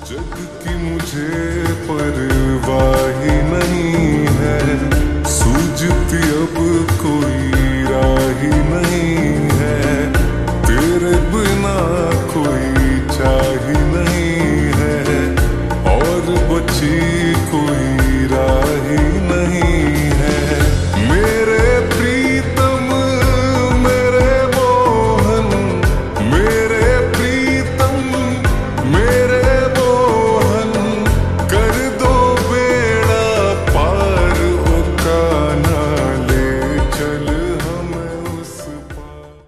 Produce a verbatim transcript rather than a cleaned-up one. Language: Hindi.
जग की मुझे परवाह ही नहीं है, सूझती अब